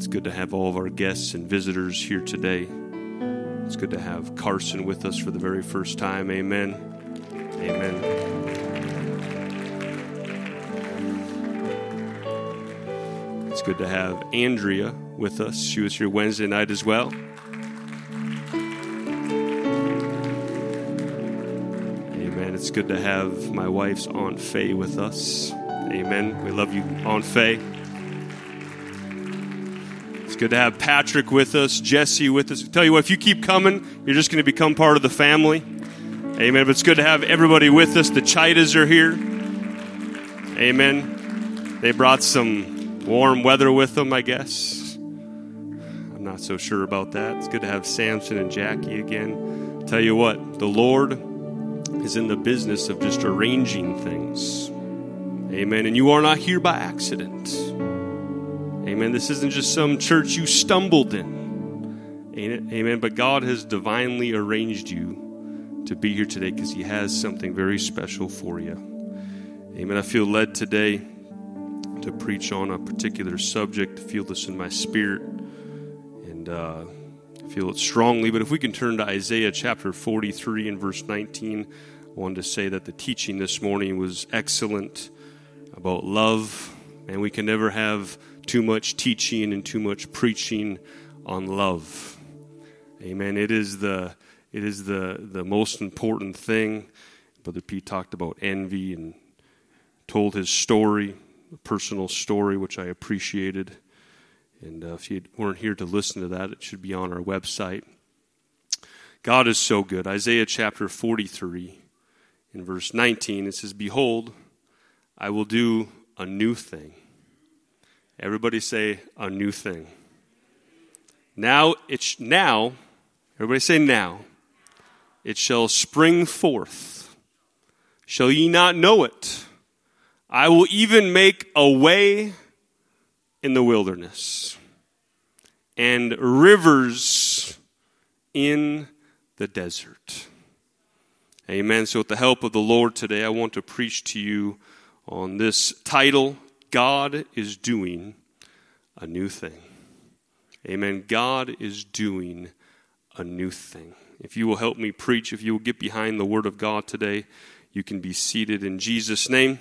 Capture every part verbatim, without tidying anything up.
It's good to have all of our guests and visitors here today. It's good to have Carson with us for the very first time. Amen. Amen. It's good to have Andrea with us. She was here Wednesday night as well. Amen. It's good to have my wife's Aunt Faye with us. Amen. We love you, Aunt Faye. It's good to have Patrick with us, Jesse with us. I tell you what, if you keep coming, you're just going to become part of the family. Amen. But it's good to have everybody with us. The Chitas are here. Amen. They brought some warm weather with them, I guess. I'm not so sure about that. It's good to have Samson and Jackie again. Tell you what, the Lord is in the business of just arranging things. Amen. And you are not here by accident. Amen. This isn't just some church you stumbled in. Amen. But God has divinely arranged you to be here today because He has something very special for you. Amen. I feel led today to preach on a particular subject. I feel this in my spirit. And uh, I feel it strongly. But if we can turn to Isaiah chapter forty-three and verse nineteen, I wanted to say that the teaching this morning was excellent about love. And we can never have too much teaching and too much preaching on love. Amen. It is the it is the, the most important thing. Brother Pete talked about envy and told his story, a personal story, which I appreciated. And uh, if you weren't here to listen to that, it should be on our website. God is so good. Isaiah chapter forty-three, in verse nineteen, it says, "Behold, I will do a new thing." Everybody say, a new thing. Now, it's now, everybody say now, it shall spring forth. Shall ye not know it? I will even make a way in the wilderness and rivers in the desert. Amen. So with the help of the Lord today, I want to preach to you on this title, God is doing a new thing. Amen. God is doing a new thing. If you will help me preach, if you will get behind the Word of God today, you can be seated in Jesus' name.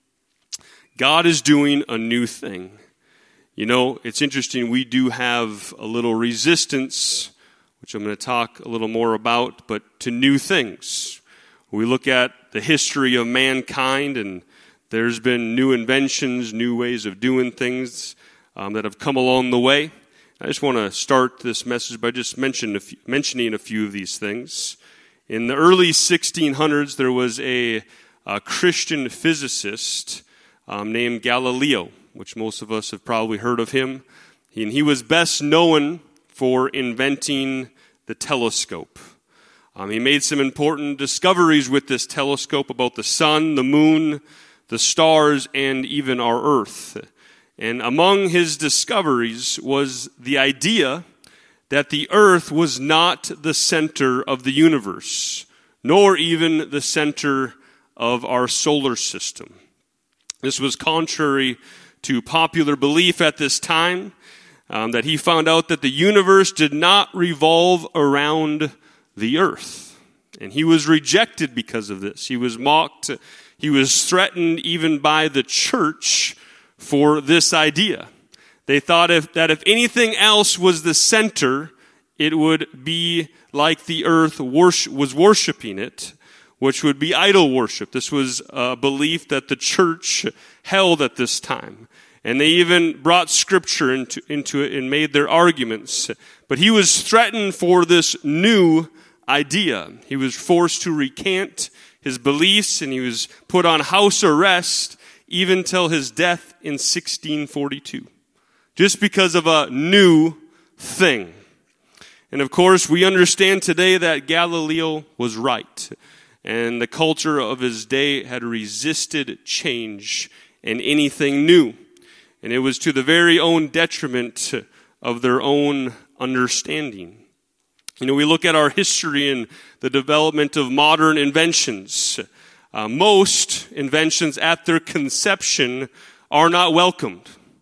God is doing a new thing. You know, it's interesting, we do have a little resistance, which I'm going to talk a little more about, but to new things. We look at the history of mankind, and there's been new inventions, new ways of doing things um, that have come along the way. I just want to start this message by just mention a few, mentioning a few of these things. In the early sixteen hundreds, there was a, a Christian physicist um, named Galileo, which most of us have probably heard of him. He, and he was best known for inventing the telescope. Um, he made some important discoveries with this telescope about the sun, the moon, the stars, and even our earth. And among his discoveries was the idea that the earth was not the center of the universe, nor even the center of our solar system. This was contrary to popular belief at this time, um, that he found out that the universe did not revolve around the earth. And he was rejected because of this. He was mocked. He was threatened even by the church for this idea. They thought if, that if anything else was the center, it would be like the earth worship, was worshiping it, which would be idol worship. This was a belief that the church held at this time. And they even brought scripture into, into it and made their arguments. But he was threatened for this new idea. He was forced to recant his beliefs, and he was put on house arrest even till his death in sixteen forty-two, just because of a new thing. And of course, we understand today that Galileo was right, and the culture of his day had resisted change and anything new. And it was to the very own detriment of their own understanding. You know, we look at our history and the development of modern inventions. Uh, most inventions at their conception are not welcomed.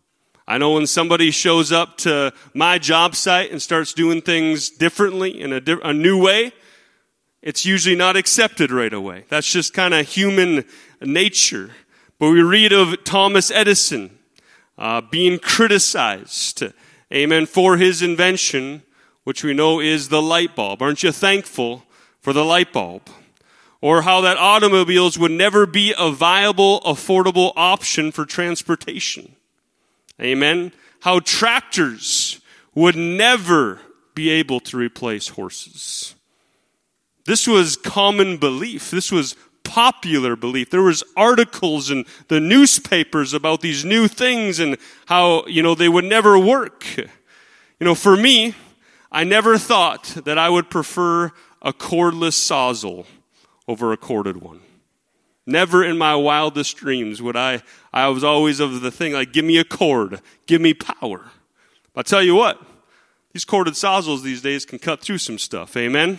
I know when somebody shows up to my job site and starts doing things differently in a, di- a new way, it's usually not accepted right away. That's just kind of human nature. But we read of Thomas Edison uh, being criticized, amen, for his invention, which we know is the light bulb. Aren't you thankful for the light bulb? Or how that automobiles would never be a viable, affordable option for transportation. Amen. How tractors would never be able to replace horses. This was common belief. This was popular belief. There was articles in the newspapers about these new things and how, you know, they would never work. You know, for me, I never thought that I would prefer a cordless Sawzall over a corded one. Never in my wildest dreams would I, I was always of the thing, like, give me a cord, give me power. I'll tell you what, these corded Sawzalls these days can cut through some stuff, amen?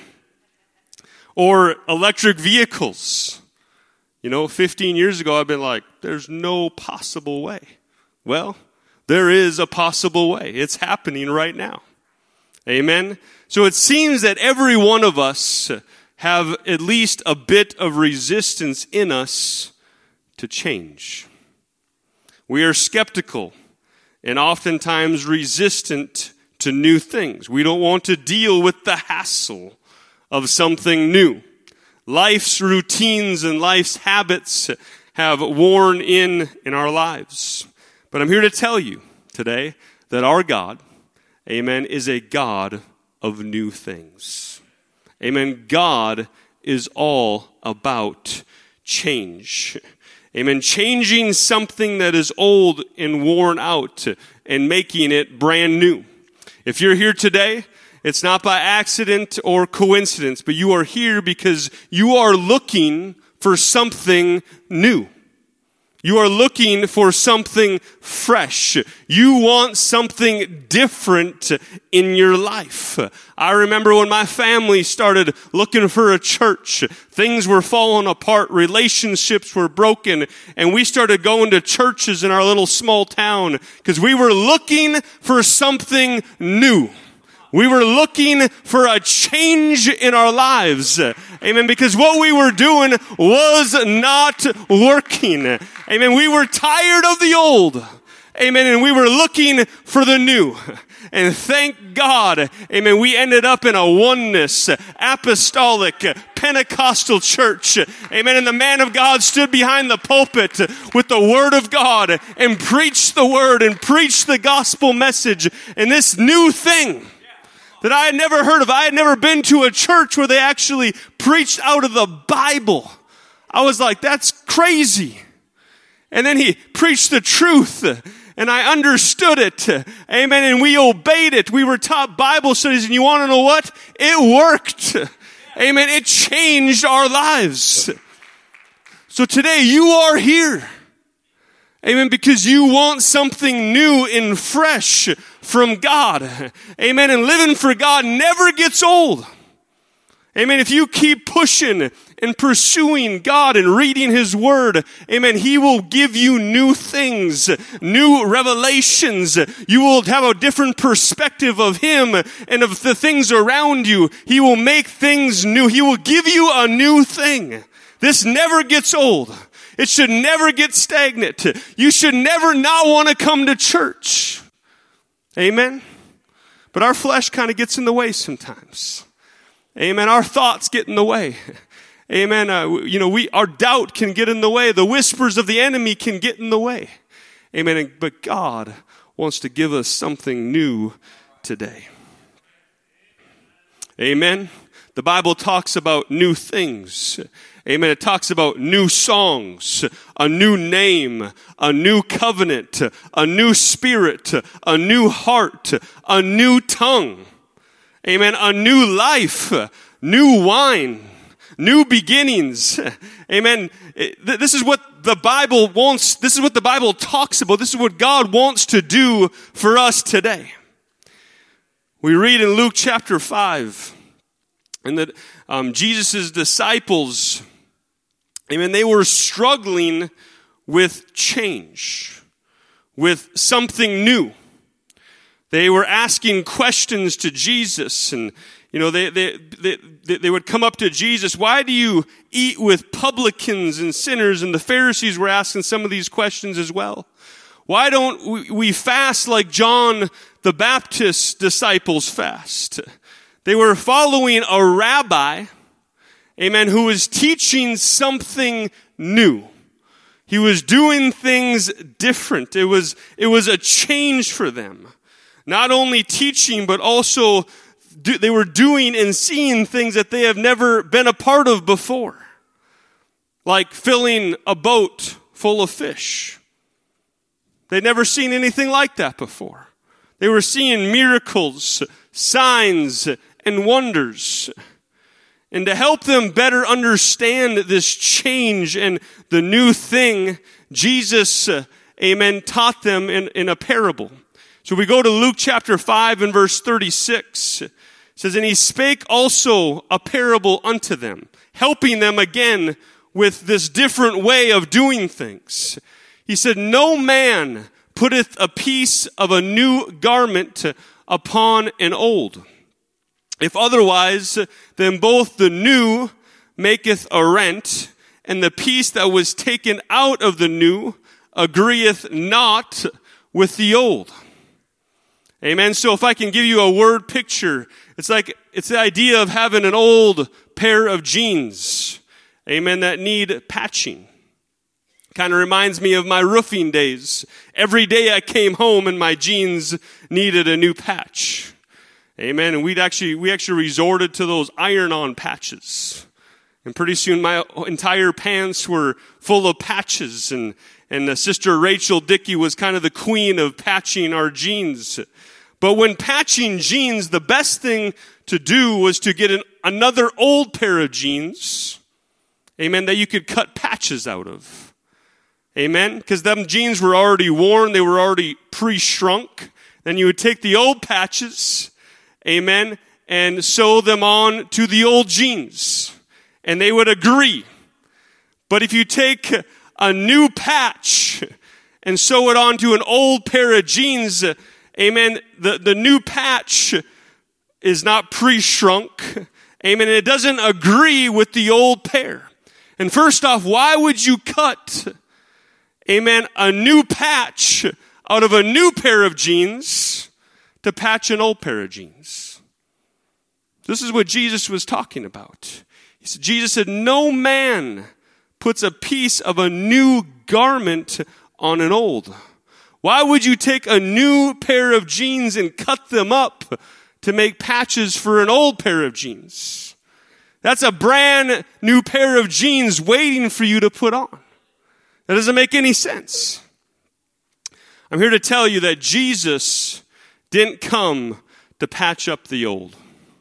Or electric vehicles. You know, fifteen years ago, I've been like, there's no possible way. Well, there is a possible way. It's happening right now. Amen? So it seems that every one of us have at least a bit of resistance in us to change. We are skeptical and oftentimes resistant to new things. We don't want to deal with the hassle of something new. Life's routines and life's habits have worn in in our lives. But I'm here to tell you today that our God, amen, is a God of new things. Amen. God is all about change. Amen. Changing something that is old and worn out and making it brand new. If you're here today, it's not by accident or coincidence, but you are here because you are looking for something new. You are looking for something fresh. You want something different in your life. I remember when my family started looking for a church, things were falling apart, relationships were broken, and we started going to churches in our little small town because we were looking for something new. We were looking for a change in our lives. Amen. Because what we were doing was not working. Amen. We were tired of the old. Amen. And we were looking for the new. And thank God, amen, we ended up in a oneness, apostolic, Pentecostal church. Amen. And the man of God stood behind the pulpit with the word of God and preached the word and preached the gospel message. And this new thing that I had never heard of. I had never been to a church where they actually preached out of the Bible. I was like, that's crazy. And then he preached the truth, and I understood it. Amen. And we obeyed it. We were taught Bible studies, and you want to know what? It worked. Amen. It changed our lives. So today you are here. Amen. Because you want something new and fresh from God. Amen. And living for God never gets old. Amen. If you keep pushing and pursuing God and reading His Word, amen, He will give you new things, new revelations. You will have a different perspective of Him and of the things around you. He will make things new. He will give you a new thing. This never gets old. It should never get stagnant. You should never not want to come to church. Amen. But our flesh kind of gets in the way sometimes. Amen. Our thoughts get in the way. Amen. Uh, you know, we, our doubt can get in the way. The whispers of the enemy can get in the way. Amen. But God wants to give us something new today. Amen. The Bible talks about new things. Amen. It talks about new songs, a new name, a new covenant, a new spirit, a new heart, a new tongue. Amen. A new life, new wine, new beginnings. Amen. This is what the Bible wants. This is what the Bible talks about. This is what God wants to do for us today. We read in Luke chapter five, and that um, Jesus' disciples, amen, they were struggling with change. with something new. They were asking questions to Jesus, and you know they they they they would come up to Jesus. Why do you eat with publicans and sinners? And the Pharisees were asking some of these questions as well. Why don't we fast like John the Baptist's disciples fast? They were following a rabbi, amen, who was teaching something new. He was doing things different. It was, it was a change for them. Not only teaching, but also do, they were doing and seeing things that they have never been a part of before. Like filling a boat full of fish. They'd never seen anything like that before. They were seeing miracles, signs, and wonders. And to help them better understand this change and the new thing, Jesus, uh, amen, taught them in, in a parable. So we go to Luke chapter five and verse thirty-six. It says, and he spake also a parable unto them, helping them again with this different way of doing things. He said, no man putteth a piece of a new garment upon an old. If otherwise, then both the new maketh a rent, and the piece that was taken out of the new agreeth not with the old. Amen. So if I can give you a word picture, it's like, it's the idea of having an old pair of jeans, amen, that need patching. Kind of reminds me of my roofing days. Every day I came home and my jeans needed a new patch. Amen. And we'd actually, we actually resorted to those iron-on patches. And pretty soon my entire pants were full of patches. And, and uh, Sister Rachel Dickey was kind of the queen of patching our jeans. But when patching jeans, the best thing to do was to get an, another old pair of jeans. Amen. That you could cut patches out of. Amen? Because them jeans were already worn. They were already pre-shrunk. Then you would take the old patches, amen, and sew them on to the old jeans. And they would agree. But if you take a new patch and sew it onto an old pair of jeans, amen, the, the new patch is not pre-shrunk. Amen. And it doesn't agree with the old pair. And first off, why would you cut, amen, a new patch out of a new pair of jeans to patch an old pair of jeans? This is what Jesus was talking about. He said, Jesus said, no man puts a piece of a new garment on an old. Why would you take a new pair of jeans and cut them up to make patches for an old pair of jeans? That's a brand new pair of jeans waiting for you to put on. That doesn't make any sense. I'm here to tell you that Jesus didn't come to patch up the old.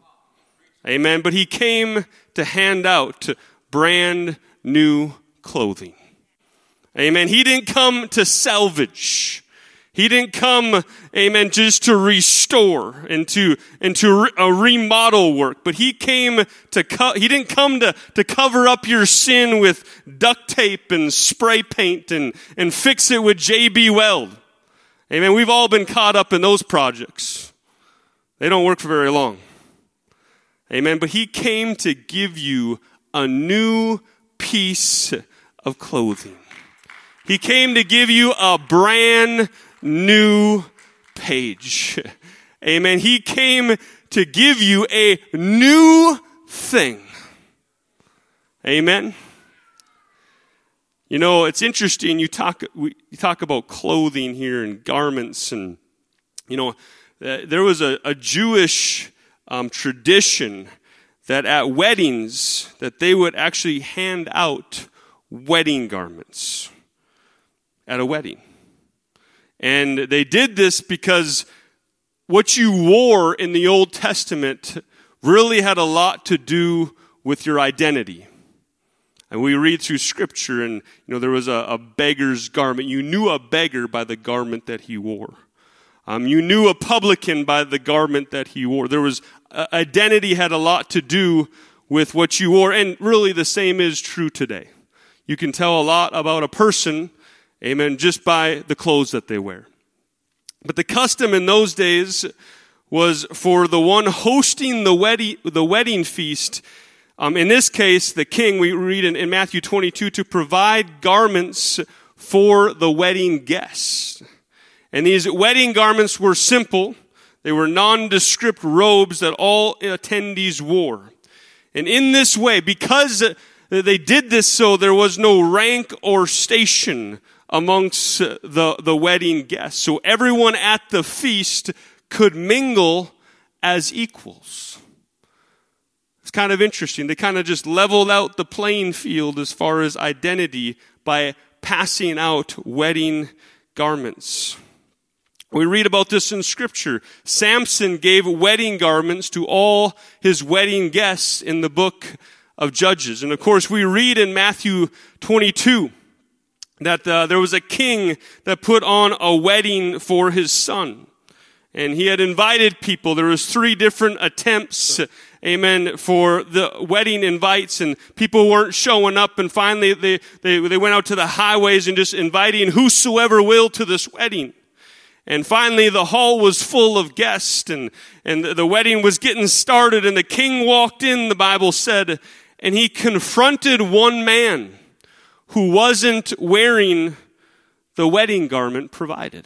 Amen. But he came to hand out brand new clothing. Amen. He didn't come to salvage. He didn't come, amen, just to restore and to, and to re- a remodel work. But he came to, co- he didn't come to, to cover up your sin with duct tape and spray paint and, and fix it with J B Weld. Amen. We've all been caught up in those projects. They don't work for very long. Amen. But he came to give you a new piece of clothing. He came to give you a brand new page. Amen. He came to give you a new thing. Amen. You know, it's interesting. You talk, we, you talk about clothing here and garments, and you know, uh, there was a, a Jewish um, tradition that at weddings that they would actually hand out wedding garments at a wedding. And they did this because what you wore in the Old Testament really had a lot to do with your identity. And we read through Scripture, and you know there was a, a beggar's garment. You knew a beggar by the garment that he wore. Um, you knew a publican by the garment that he wore. There was uh, identity had a lot to do with what you wore, and really the same is true today. You can tell a lot about a person, Amen, just by the clothes that they wear. But the custom in those days was for the one hosting the wedding, the wedding feast, um, in this case, the king, we read in, in Matthew twenty-two, to provide garments for the wedding guests. And these wedding garments were simple. They were nondescript robes that all attendees wore. And in this way, because they did this so, there was no rank or station amongst the, the wedding guests. So everyone at the feast could mingle as equals. It's kind of interesting. They kind of just leveled out the playing field as far as identity by passing out wedding garments. We read about this in Scripture. Samson gave wedding garments to all his wedding guests in the book of Judges. And of course, we read in Matthew twenty-two that uh, there was a king that put on a wedding for his son. And he had invited people. There was three different attempts, amen, for the wedding invites, and people weren't showing up. And finally, they, they, they went out to the highways and just inviting whosoever will to this wedding. And finally, the hall was full of guests, and, and the wedding was getting started, and the king walked in, the Bible said, and he confronted one man who wasn't wearing the wedding garment provided.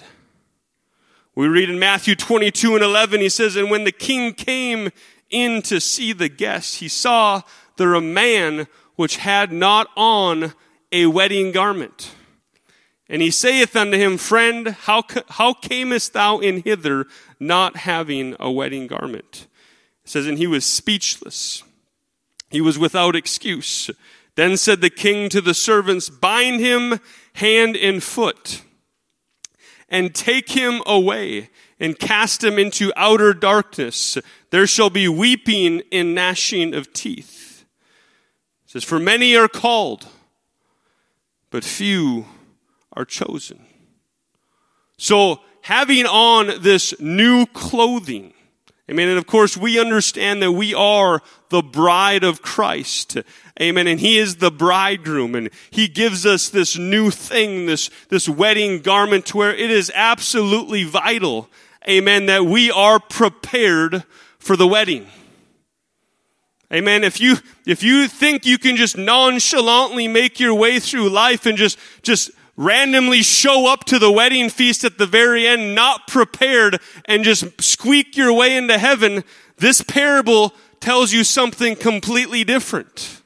We read in Matthew twenty-two and eleven, he says, and when the king came in to see the guests, he saw there a man which had not on a wedding garment. And he saith unto him, friend, how, how camest thou in hither not having a wedding garment? It says, and he was speechless. He was without excuse. Then said the king to the servants, bind him hand and foot, and take him away, and cast him into outer darkness. There shall be weeping and gnashing of teeth. It says, for many are called, but few are chosen. So, having on this new clothing, amen, and of course we understand that we are the bride of Christ, amen, and he is the bridegroom, and he gives us this new thing, this, this wedding garment, where it is absolutely vital, amen, that we are prepared for the wedding. Amen. If you, if you think you can just nonchalantly make your way through life and just, just randomly show up to the wedding feast at the very end, not prepared, and just squeak your way into heaven, this parable tells you something completely different.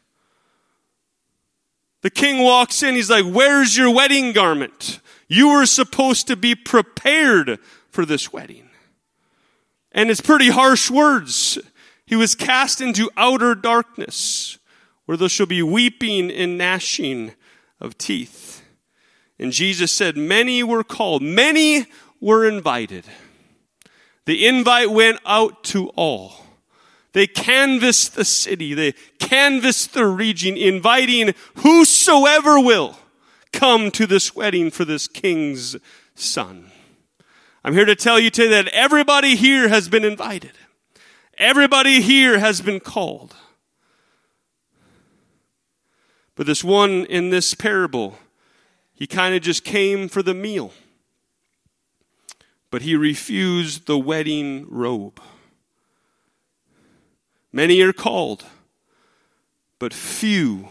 The king walks in, he's like, where's your wedding garment? You were supposed to be prepared for this wedding. And it's pretty harsh words. He was cast into outer darkness, where there shall be weeping and gnashing of teeth. And Jesus said, many were called, many were invited. The invite went out to all. They canvassed the city, they canvassed the region, inviting whosoever will come to this wedding for this king's son. I'm here to tell you today that everybody here has been invited. Everybody here has been called. But this one in this parable, he kind of just came for the meal. But he refused the wedding robe. Many are called, but few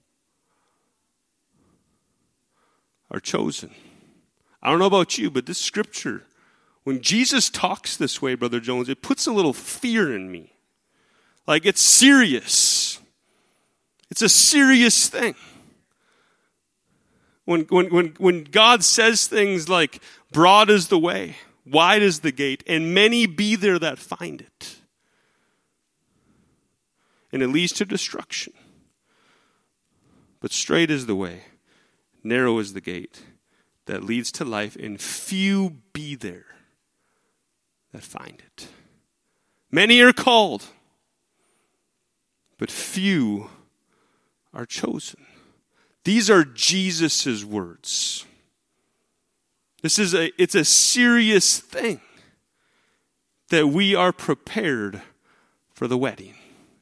are chosen. I don't know about you, but this scripture, when Jesus talks this way, Brother Jones, it puts a little fear in me. Like, it's serious. It's a serious thing. When, when, when, when God says things like, broad is the way, wide is the gate, and many be there that find it. And it leads to destruction. But straight is the way, narrow is the gate that leads to life, and few be there that find it. Many are called, but few are chosen. These are Jesus' words. This is a, it's a serious thing that we are prepared for the wedding.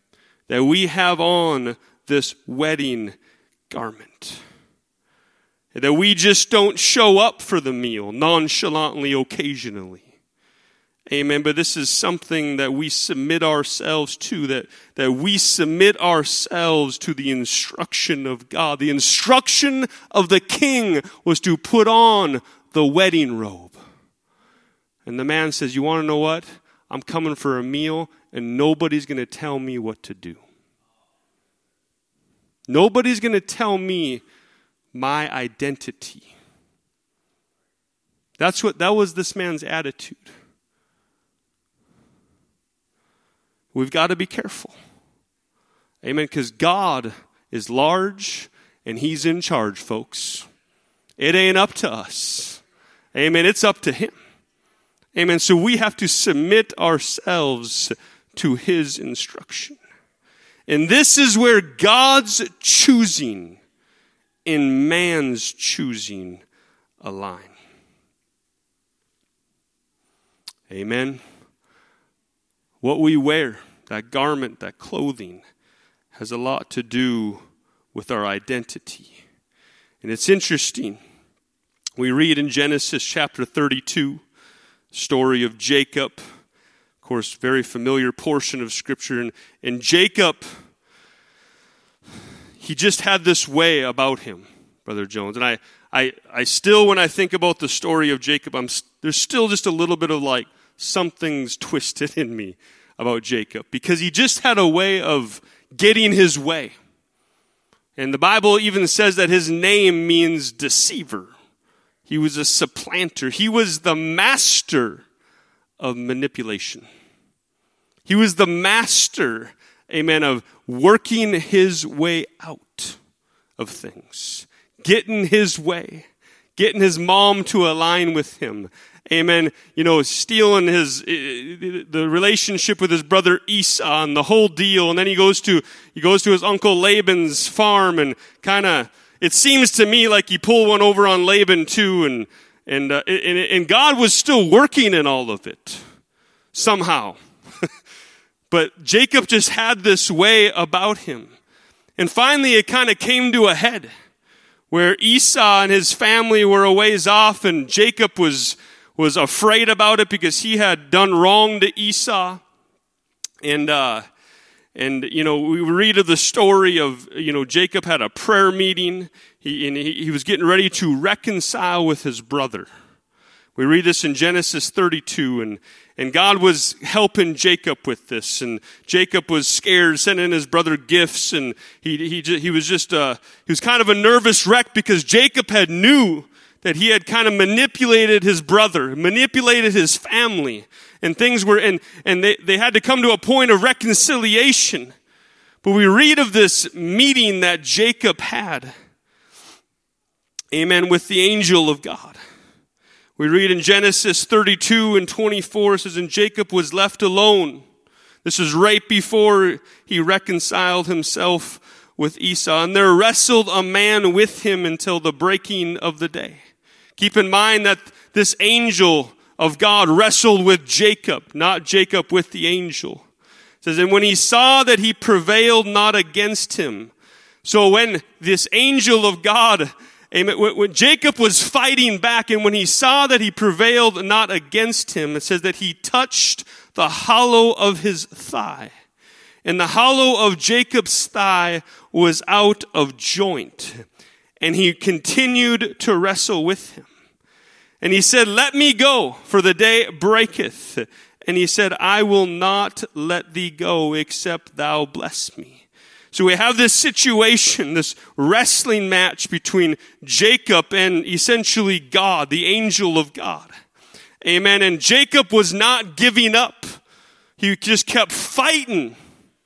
That we have on this wedding garment. That we just don't show up for the meal nonchalantly, occasionally. Amen. But this is something that we submit ourselves to, that, that we submit ourselves to the instruction of God. The instruction of the king was to put on the wedding robe. And the man says, you want to know what? I'm coming for a meal, and nobody's going to tell me what to do. Nobody's going to tell me my identity. That's what, that was this man's attitude. We've got to be careful. Amen. Because God is large and He's in charge, folks. It ain't up to us. Amen. It's up to Him. Amen. So we have to submit ourselves to His instruction. And this is where God's choosing and man's choosing align. Amen. What we wear, that garment, that clothing, has a lot to do with our identity. And it's interesting. We read in Genesis chapter thirty-two, story of Jacob. Of course, very familiar portion of Scripture. And, and Jacob, he just had this way about him, Brother Jones. And I, I, I still, when I think about the story of Jacob, I'm there's still just a little bit of like, something's twisted in me about Jacob. Because he just had a way of getting his way. And the Bible even says that his name means deceiver. He was a supplanter. He was the master of manipulation. He was the master, amen, of working his way out of things. Getting his way. Getting his mom to align with him. Amen. You know, stealing his, the relationship with his brother Esau and the whole deal. And then he goes to, he goes to his uncle Laban's farm and kind of, it seems to me like he pulled one over on Laban too. And, and, uh, and, and God was still working in all of it. Somehow. But Jacob just had this way about him. And finally it kind of came to a head where Esau and his family were a ways off and Jacob was, was afraid about it because he had done wrong to Esau. And, uh, and, you know, we read of the story of, you know, Jacob had a prayer meeting. He, and he, he was getting ready to reconcile with his brother. We read this in Genesis thirty-two, and, and God was helping Jacob with this. And Jacob was scared, sending his brother gifts, and he, he, he was just, uh, he was kind of a nervous wreck because Jacob had knew that he had kind of manipulated his brother, manipulated his family, and things were, and, and they, they had to come to a point of reconciliation. But we read of this meeting that Jacob had, amen, with the angel of God. We read in Genesis thirty-two and twenty-four, it says, and Jacob was left alone. This is right before he reconciled himself with Esau. And there wrestled a man with him until the breaking of the day. Keep in mind that this angel of God wrestled with Jacob, not Jacob with the angel. It says, and when he saw that he prevailed not against him. So when this angel of God, amen, when Jacob was fighting back and when he saw that he prevailed not against him, it says that he touched the hollow of his thigh. And the hollow of Jacob's thigh was out of joint. And he continued to wrestle with him. And he said, let me go, for the day breaketh. And he said, I will not let thee go, except thou bless me. So we have this situation, this wrestling match between Jacob and essentially God, the angel of God. Amen. And Jacob was not giving up. He just kept fighting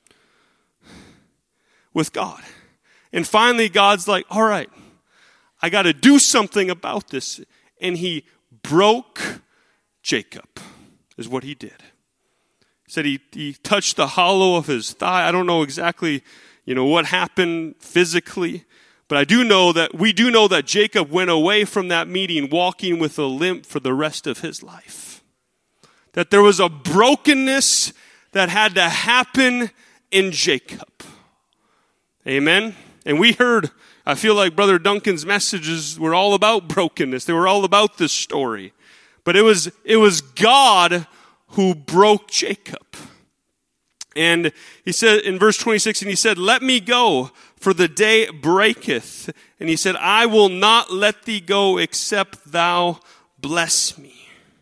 with God. And finally, God's like, all right, I got to do something about this. And he broke Jacob, is what he did. He said he, he touched the hollow of his thigh. I don't know exactly, you know, what happened physically. But I do know that, we do know that Jacob went away from that meeting walking with a limp for the rest of his life. That there was a brokenness that had to happen in Jacob. Amen. And we heard, I feel like Brother Duncan's messages were all about brokenness. They were all about this story. But it was, it was God who broke Jacob. And he said in verse twenty-six, and he said, let me go, for the day breaketh. And he said, I will not let thee go except thou bless me.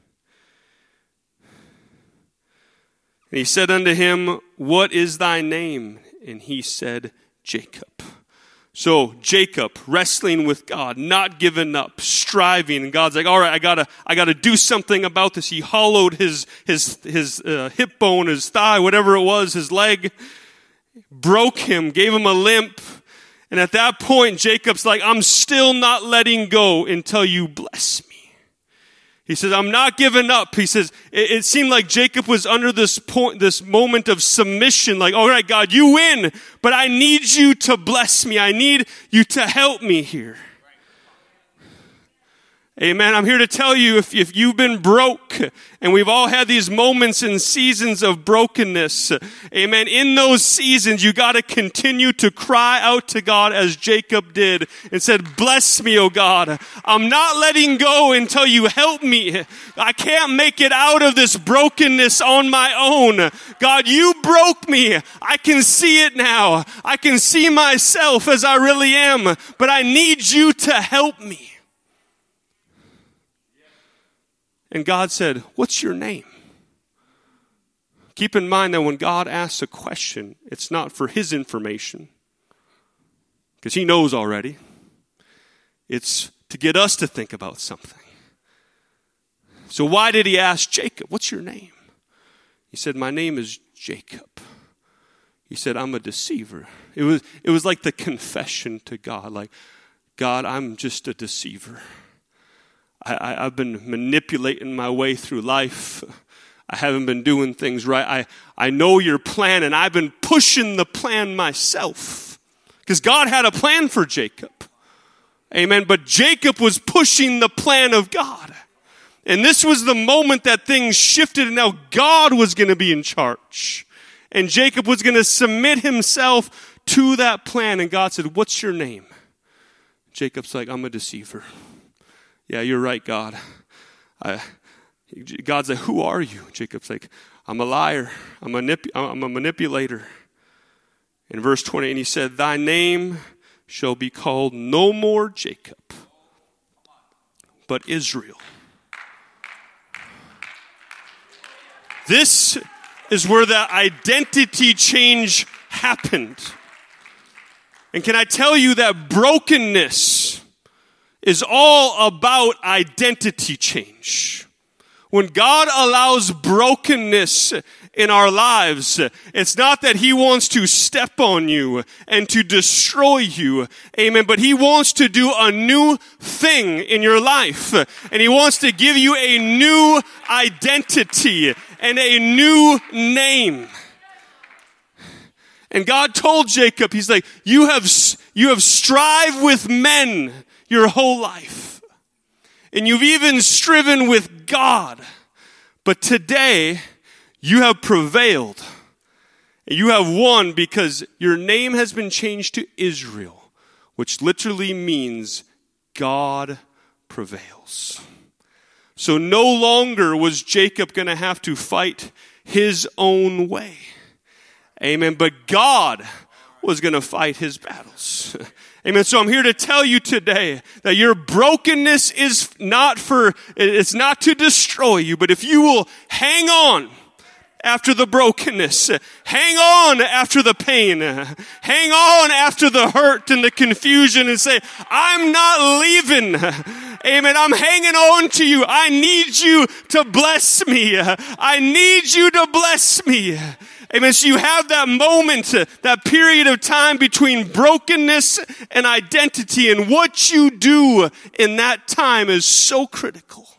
And he said unto him, what is thy name? And he said, Jacob. So Jacob, wrestling with God, not giving up, striving, and God's like, all right, I gotta, I gotta do something about this. He hollowed his, his, his uh, hip bone, his thigh, whatever it was, his leg, broke him, gave him a limp. And at that point, Jacob's like, I'm still not letting go until you bless me. He says, I'm not giving up. He says, it, it seemed like Jacob was under this point, this moment of submission, like, all right, God, you win, but I need you to bless me. I need you to help me here. Amen. I'm here to tell you, if, if you've been broke, and we've all had these moments and seasons of brokenness, amen, in those seasons, you got to continue to cry out to God as Jacob did and said, bless me, oh God. I'm not letting go until you help me. I can't make it out of this brokenness on my own. God, you broke me. I can see it now. I can see myself as I really am, but I need you to help me. And God said, what's your name? Keep in mind that when God asks a question, it's not for his information, because he knows already. It's to get us to think about something. So why did he ask Jacob, what's your name? He said, my name is Jacob. He said, I'm a deceiver. It was, it was like the confession to God, like, God, I'm just a deceiver. I, I've been manipulating my way through life. I haven't been doing things right. I, I know your plan, and I've been pushing the plan myself. Because God had a plan for Jacob. Amen. But Jacob was pushing the plan of God. And this was the moment that things shifted, and now God was going to be in charge. And Jacob was going to submit himself to that plan. And God said, what's your name? Jacob's like, I'm a deceiver. Yeah, you're right, God. I, God's like, who are you? Jacob's like, I'm a liar. I'm a, manip- I'm a manipulator. In verse twenty, and he said, thy name shall be called no more Jacob, but Israel. This is where the identity change happened. And can I tell you that brokenness is all about identity change. When God allows brokenness in our lives, it's not that he wants to step on you and to destroy you, amen, but he wants to do a new thing in your life. And he wants to give you a new identity and a new name. And God told Jacob, he's like, you have, you have strived with men your whole life. And you've even striven with God. But today, you have prevailed. You have won because your name has been changed to Israel, which literally means God prevails. So no longer was Jacob going to have to fight his own way. Amen. But God was going to fight his battles. Amen. So I'm here to tell you today that your brokenness is not for, it's not to destroy you, but if you will hang on after the brokenness, hang on after the pain, hang on after the hurt and the confusion and say, I'm not leaving. Amen. I'm hanging on to you. I need you to bless me. I need you to bless me. Amen. So you have that moment, that period of time between brokenness and identity, and what you do in that time is so critical.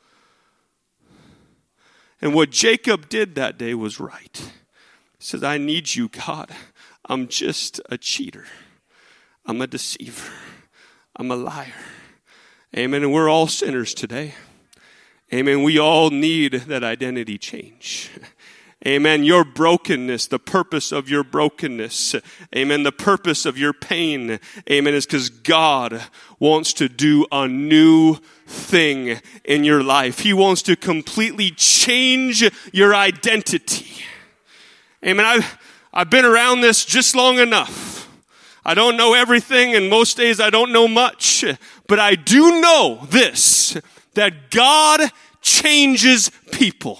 And what Jacob did that day was right. He says, I need you, God. I'm just a cheater. I'm a deceiver. I'm a liar. Amen. And we're all sinners today. Amen. We all need that identity change. Amen. Your brokenness, the purpose of your brokenness. Amen. The purpose of your pain. Amen. Is because God wants to do a new thing in your life. He wants to completely change your identity. Amen. I've, I've been around this just long enough. I don't know everything, and most days I don't know much. But I do know this, that God changes people.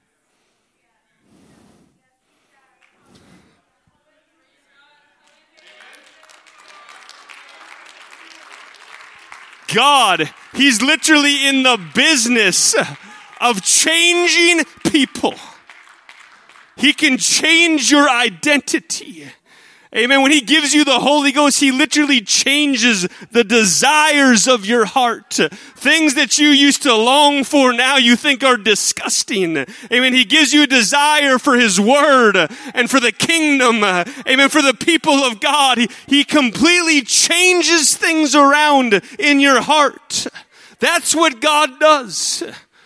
God, He's literally in the business of changing people. He can change your identity. Amen. When He gives you the Holy Ghost, He literally changes the desires of your heart. Things that you used to long for now you think are disgusting. Amen. He gives you a desire for His Word and for the kingdom. Amen. For the people of God. He, he completely changes things around in your heart. That's what God does.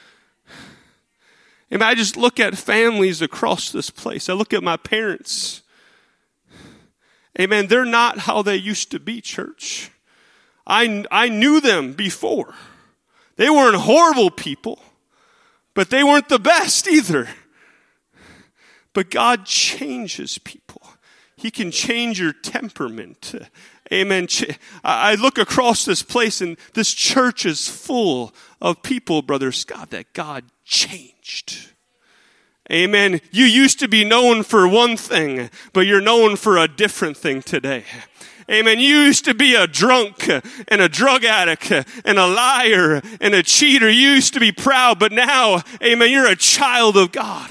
Amen. I just look at families across this place. I look at my parents. Amen. They're not how they used to be, church. I, I knew them before. They weren't horrible people, but they weren't the best either. But God changes people. He can change your temperament. Amen. I look across this place, and this church is full of people, Brother Scott, that God changed. Amen. You used to be known for one thing, but you're known for a different thing today. Amen. You used to be a drunk and a drug addict and a liar and a cheater. You used to be proud, but now, amen, you're a child of God.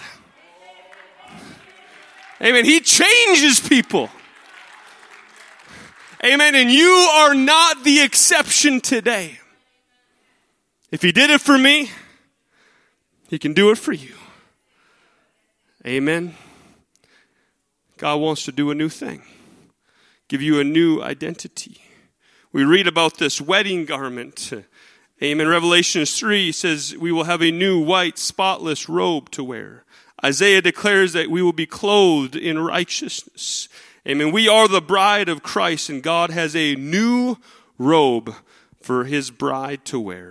Amen. He changes people. Amen. And you are not the exception today. If He did it for me, He can do it for you. Amen. God wants to do a new thing. Give you a new identity. We read about this wedding garment. Amen. Revelation three says we will have a new white spotless robe to wear. Isaiah declares that we will be clothed in righteousness. Amen. We are the bride of Christ, and God has a new robe for His bride to wear.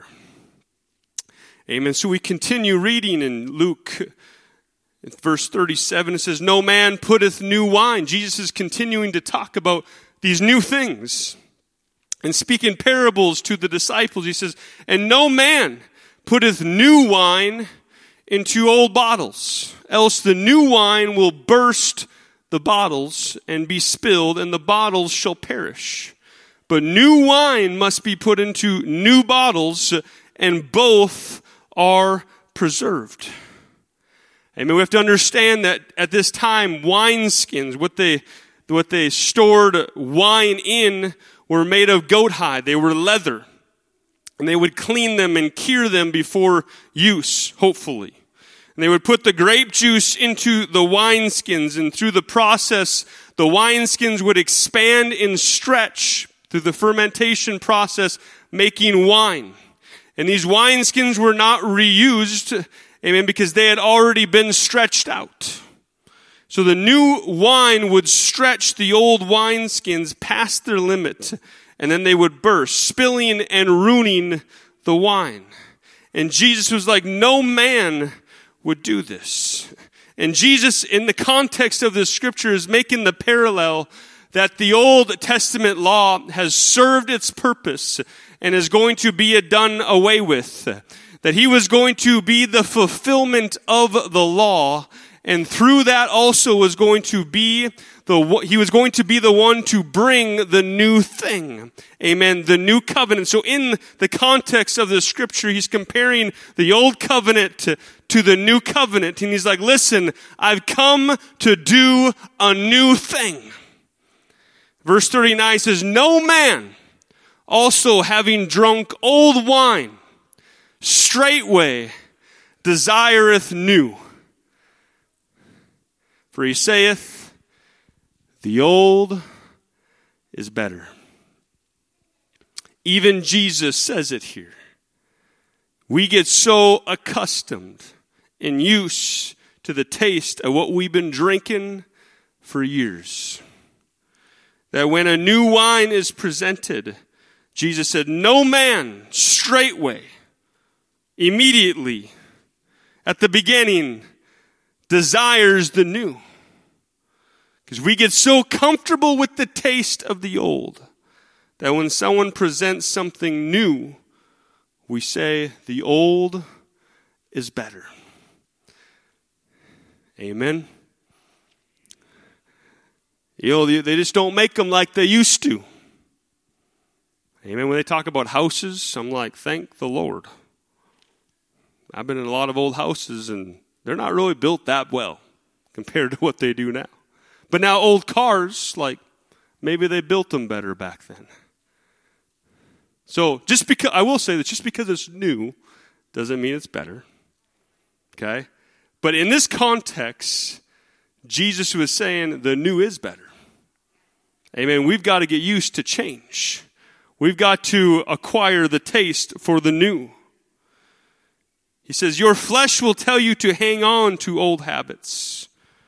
Amen. So we continue reading in Luke in verse thirty-seven, it says, no man putteth new wine. Jesus is continuing to talk about these new things and speaking parables to the disciples. He says, and no man putteth new wine into old bottles, else the new wine will burst the bottles and be spilled, and the bottles shall perish. But new wine must be put into new bottles, and both are preserved. Amen. We have to understand that at this time, wineskins, what they, what they stored wine in, were made of goat hide. They were leather. And they would clean them and cure them before use, hopefully. And they would put the grape juice into the wineskins, and through the process, the wineskins would expand and stretch through the fermentation process, making wine. And these wineskins were not reused, amen, because they had already been stretched out. So the new wine would stretch the old wineskins past their limit, and then they would burst, spilling and ruining the wine. And Jesus was like, no man would do this. And Jesus, in the context of this scripture, is making the parallel that the Old Testament law has served its purpose and is going to be done away with. That He was going to be the fulfillment of the law, and through that also was going to be the, He was going to be the one to bring the new thing. Amen. The new covenant. So in the context of the scripture, He's comparing the old covenant to, to the new covenant. And He's like, listen, I've come to do a new thing. Verse thirty-nine says, no man also having drunk old wine straightway desireth new. For he saith, the old is better. Even Jesus says it here. We get so accustomed and used to the taste of what we've been drinking for years. That when a new wine is presented, Jesus said, no man straightway, immediately, at the beginning, desires the new. Because we get so comfortable with the taste of the old that when someone presents something new, we say the old is better. Amen. You know, they just don't make them like they used to. Amen. When they talk about houses, I'm like, thank the Lord. I've been in a lot of old houses, and they're not really built that well compared to what they do now. But now old cars, like, maybe they built them better back then. So just because, I will say that just because it's new doesn't mean it's better. Okay? But in this context, Jesus was saying the new is better. Amen. We've got to get used to change. We've got to acquire the taste for the new. He says, your flesh will tell you to hang on to old habits.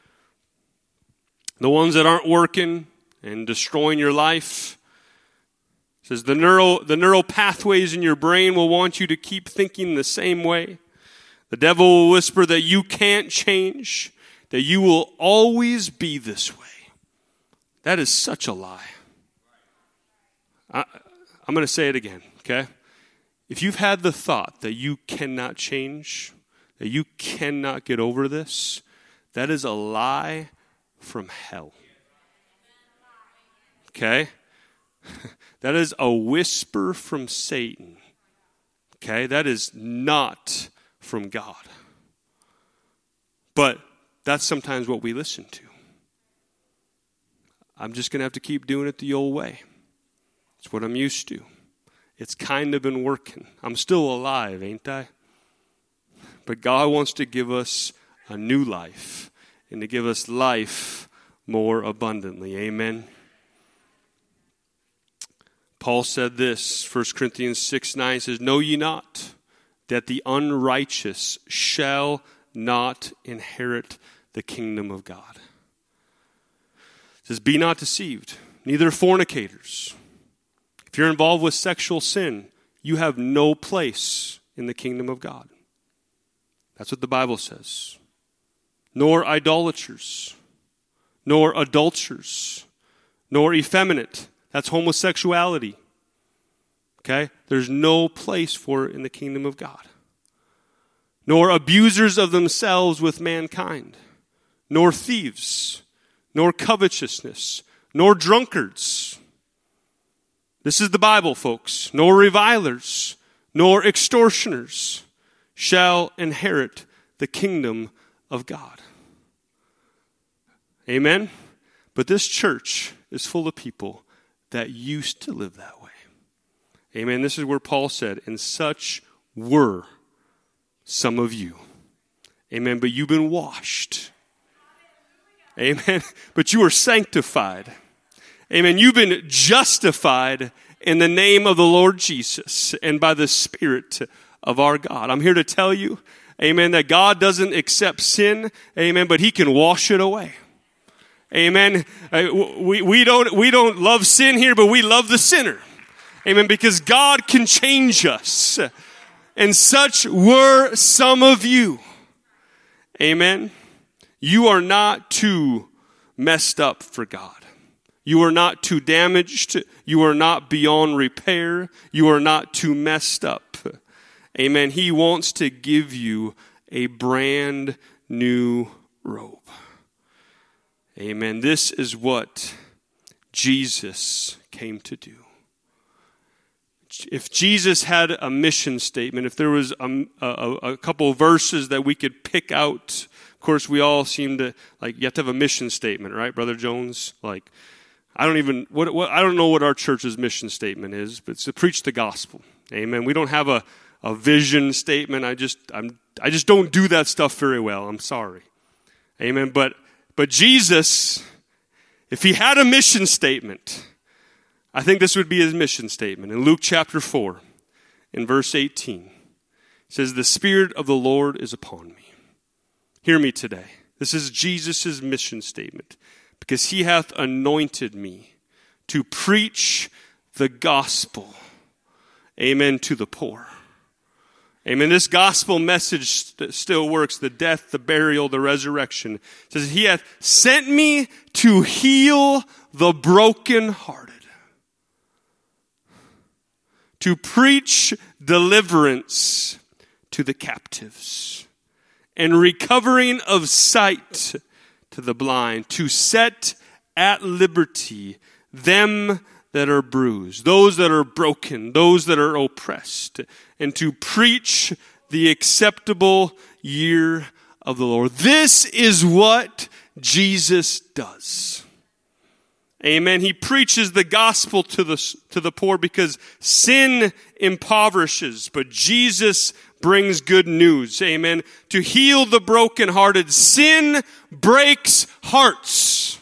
The ones that aren't working and destroying your life. He says the neural, the neural pathways in your brain will want you to keep thinking the same way. The devil will whisper that you can't change, that you will always be this way. That is such a lie. I, I'm going to say it again, okay? If you've had the thought that you cannot change, that you cannot get over this, that is a lie from hell. Okay? That is a whisper from Satan. Okay? That is not from God. But that's sometimes what we listen to. I'm just going to have to keep doing it the old way. It's what I'm used to. It's kind of been working. I'm still alive, ain't I? But God wants to give us a new life and to give us life more abundantly. Amen. Paul said this, First Corinthians six nine says, know ye not that the unrighteous shall not inherit the kingdom of God. It says, be not deceived, neither fornicators. If you're involved with sexual sin, you have no place in the kingdom of God. That's what the Bible says. Nor idolaters, nor adulterers, nor effeminate. That's homosexuality. Okay? There's no place for it in the kingdom of God. Nor abusers of themselves with mankind, nor thieves, nor covetousness, nor drunkards. This is the Bible, folks. Nor revilers, nor extortioners shall inherit the kingdom of God. Amen? But this church is full of people that used to live that way. Amen? This is where Paul said, and such were some of you. Amen? But you've been washed. Amen? But you are sanctified. Amen? You've been justified in the name of the Lord Jesus and by the Spirit of our God. I'm here to tell you, amen, that God doesn't accept sin, amen, but He can wash it away. Amen. Uh, we, we don't, we don't love sin here, but we love the sinner. Amen. Because God can change us. And such were some of you. Amen. You are not too messed up for God. You are not too damaged. You are not beyond repair. You are not too messed up. Amen. He wants to give you a brand new robe. Amen. This is what Jesus came to do. If Jesus had a mission statement, if there was a, a, a couple of verses that we could pick out, of course, we all seem to, like, you have to have a mission statement, right, Brother Jones? Like, I don't even, what, what I don't know what our church's mission statement is, but it's to preach the gospel. Amen. We don't have a, a vision statement. I just, I'm, I just don't do that stuff very well. I'm sorry. Amen. But, but Jesus, if he had a mission statement, I think this would be his mission statement. In Luke chapter four, in verse eighteen, it says, the Spirit of the Lord is upon me. Hear me today. This is Jesus' mission statement. Because he hath anointed me to preach the gospel. Amen, to the poor. Amen. This gospel message st- still works. The death, the burial, the resurrection. It says, he hath sent me to heal the brokenhearted. To preach deliverance to the captives. And recovering of sight to the blind. To set at liberty them that are bruised, those that are broken, those that are oppressed, and to preach the acceptable year of the Lord. This is what Jesus does. Amen. He preaches the gospel to the, to the poor because sin impoverishes, but Jesus brings good news. Amen. To heal the brokenhearted. Sin breaks hearts.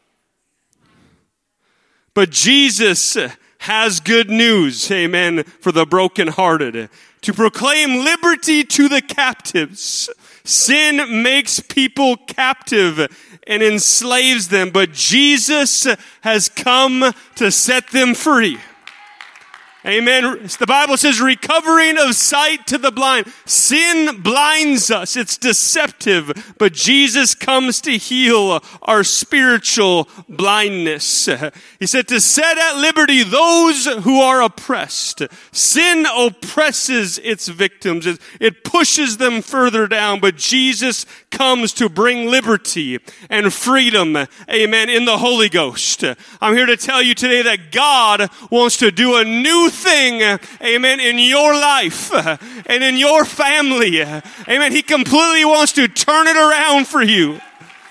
But Jesus has good news, amen, for the brokenhearted. To proclaim liberty to the captives. Sin makes people captive and enslaves them, but Jesus has come to set them free. Amen. The Bible says recovering of sight to the blind. Sin blinds us. It's deceptive. But Jesus comes to heal our spiritual blindness. He said to set at liberty those who are oppressed. Sin oppresses its victims. It pushes them further down. But Jesus comes to bring liberty and freedom. Amen. In the Holy Ghost. I'm here to tell you today that God wants to do a new thing, amen, in your life and in your family. Amen. He completely wants to turn it around for you.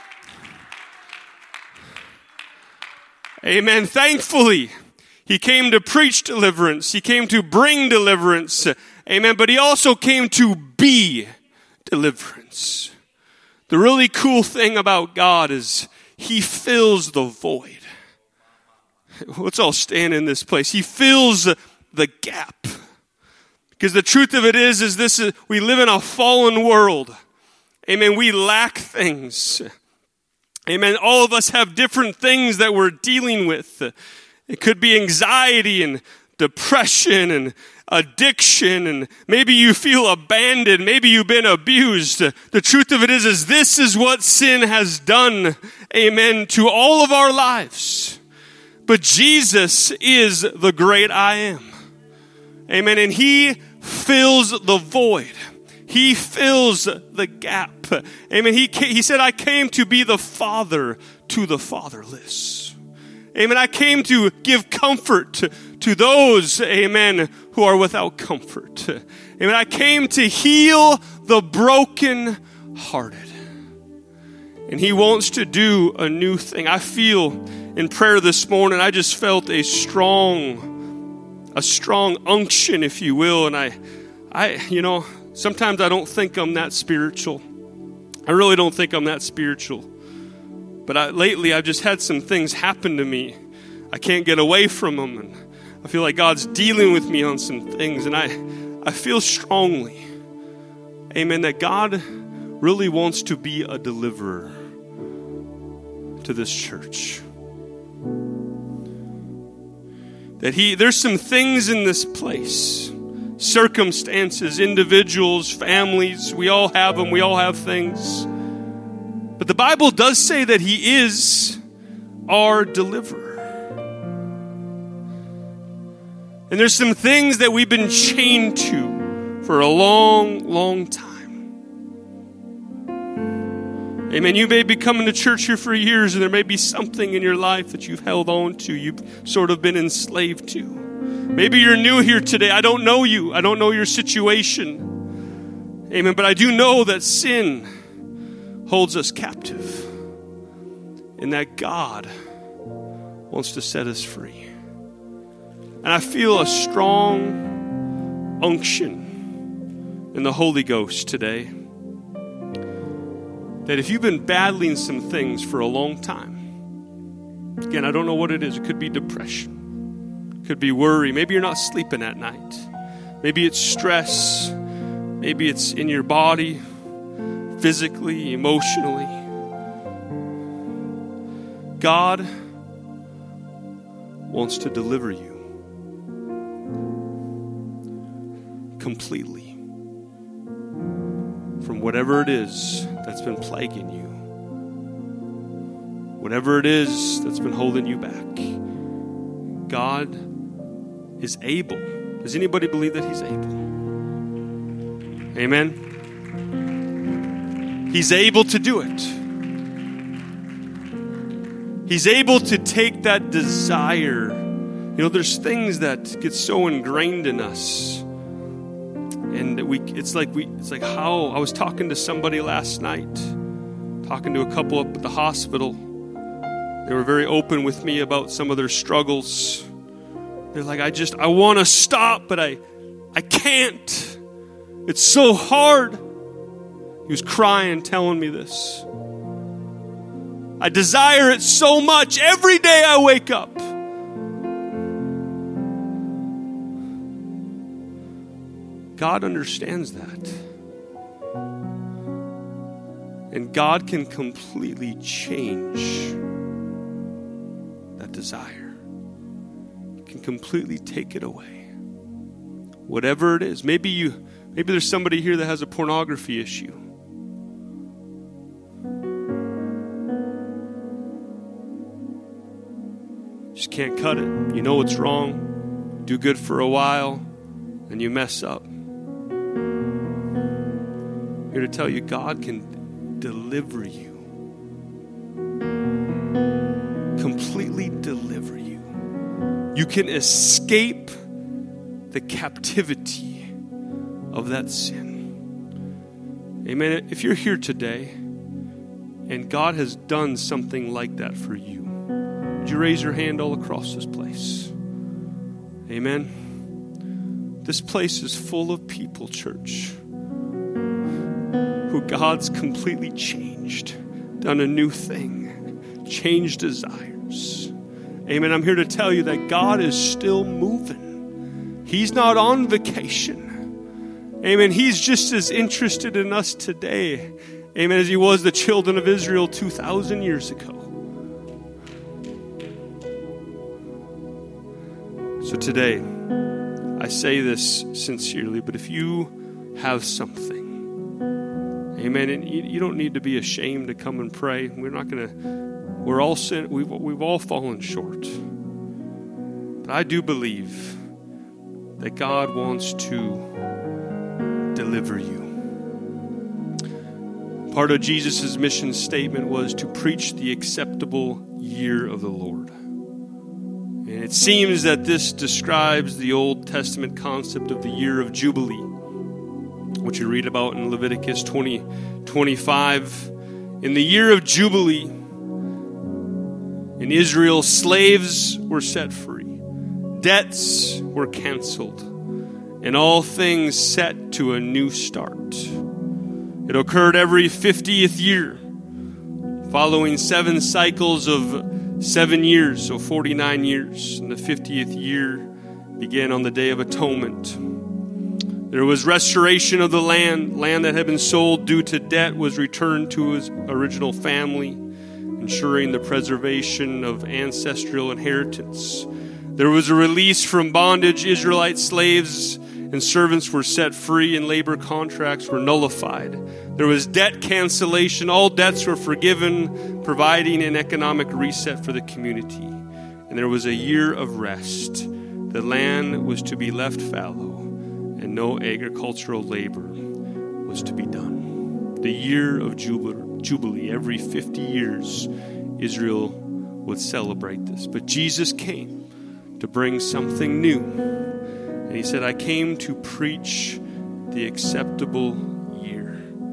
Amen. Thankfully, he came to preach deliverance. He came to bring deliverance. Amen. But he also came to be deliverance. The really cool thing about God is he fills the void. Let's all stand in this place. He fills the gap. Because the truth of it is, is this is, we live in a fallen world. Amen. We lack things. Amen. All of us have different things that we're dealing with. It could be anxiety and depression and addiction, and maybe you feel abandoned. Maybe you've been abused. The truth of it is, is this is what sin has done. Amen. To all of our lives. But Jesus is the great I am. Amen. And he fills the void. He fills the gap. Amen. He, he said, I came to be the father to the fatherless. Amen. I came to give comfort to, to those, amen, who are without comfort. Amen. I came to heal the broken hearted. And he wants to do a new thing. I feel in prayer this morning, I just felt a strong A strong unction, if you will. And I, I, you know, sometimes I don't think I'm that spiritual. I really don't think I'm that spiritual. But I, lately I've just had some things happen to me. I can't get away from them. And I feel like God's dealing with me on some things. And I, I feel strongly, amen, that God really wants to be a deliverer to this church. That he, there's some things in this place, circumstances, individuals, families, we all have them, we all have things. But the Bible does say that he is our deliverer. And there's some things that we've been chained to for a long, long time. Amen. You may be coming to church here for years, and there may be something in your life that you've held on to, you've sort of been enslaved to. Maybe you're new here today. I don't know you. I don't know your situation. Amen. But I do know that sin holds us captive, and that God wants to set us free. And I feel a strong unction in the Holy Ghost today. That if you've been battling some things for a long time, again, I don't know what it is. It could be depression. It could be worry. Maybe you're not sleeping at night. Maybe it's stress. Maybe it's in your body. physically, emotionally. God wants to deliver you completely from whatever it is that's been plaguing you. Whatever it is that's been holding you back. God is able. Does anybody believe that He's able? Amen? He's able to do it. He's able to take that desire. You know, there's things that get so ingrained in us. And we it's like we it's like how I was talking to somebody last night, talking to a couple up at the hospital. They were very open with me about some of their struggles. They're like, I just, I want to stop, but I, I can't. It's so hard. He was crying, telling me this. I desire it so much. Every day I wake up. God understands that. And God can completely change that desire. He can completely take it away. Whatever it is. Maybe you maybe there's somebody here that has a pornography issue. Just can't cut it. You know what's wrong. Do good for a while, and you mess up. I'm here to tell you, God can deliver you. Completely deliver you. You can escape the captivity of that sin. Amen. If you're here today and God has done something like that for you, would you raise your hand all across this place? Amen. This place is full of people, church, who God's completely changed, done a new thing, changed desires. Amen. I'm here to tell you that God is still moving. He's not on vacation. Amen. He's just as interested in us today, amen, as He was the children of Israel two thousand years ago. So today, I say this sincerely, but if you have something, amen, and you, you don't need to be ashamed to come and pray. We're not going to, we're all sin, we've, we've all fallen short. But I do believe that God wants to deliver you. Part of Jesus' mission statement was to preach the acceptable year of the Lord. And it seems that this describes the Old Testament concept of the year of Jubilee, which you read about in Leviticus twenty, twenty-five. In the year of Jubilee, in Israel, slaves were set free, debts were canceled, and all things set to a new start. It occurred every fiftieth year, following seven cycles of seven years, so forty-nine years. And the fiftieth year began on the Day of Atonement. There was restoration of the land. Land that had been sold due to debt was returned to its original family, ensuring the preservation of ancestral inheritance. There was a release from bondage. Israelite slaves and servants were set free, and labor contracts were nullified. There was debt cancellation. All debts were forgiven, providing an economic reset for the community. And there was a year of rest. The land was to be left fallow, and no agricultural labor was to be done. The year of Jubilee. Every fifty years, Israel would celebrate this. But Jesus came to bring something new. And He said, I came to preach the acceptable year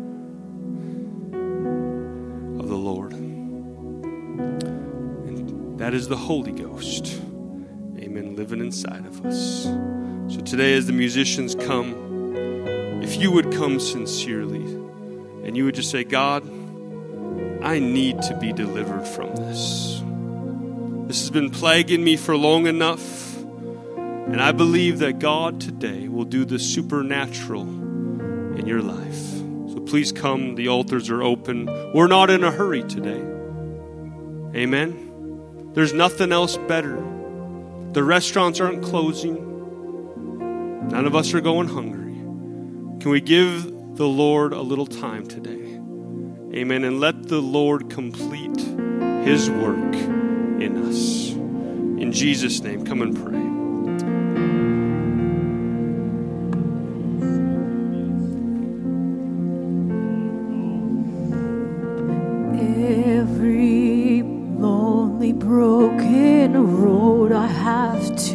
of the Lord. And that is the Holy Ghost. Amen. Living inside of us. So today as the musicians come, if you would come sincerely and you would just say, God, I need to be delivered from this. This has been plaguing me for long enough. And I believe that God today will do the supernatural in your life. So please come. The altars are open. We're not in a hurry today. Amen. There's nothing else better. The restaurants aren't closing. None of us are going hungry. Can we give the Lord a little time today? Amen. And let the Lord complete his work in us. In Jesus' name, come and pray.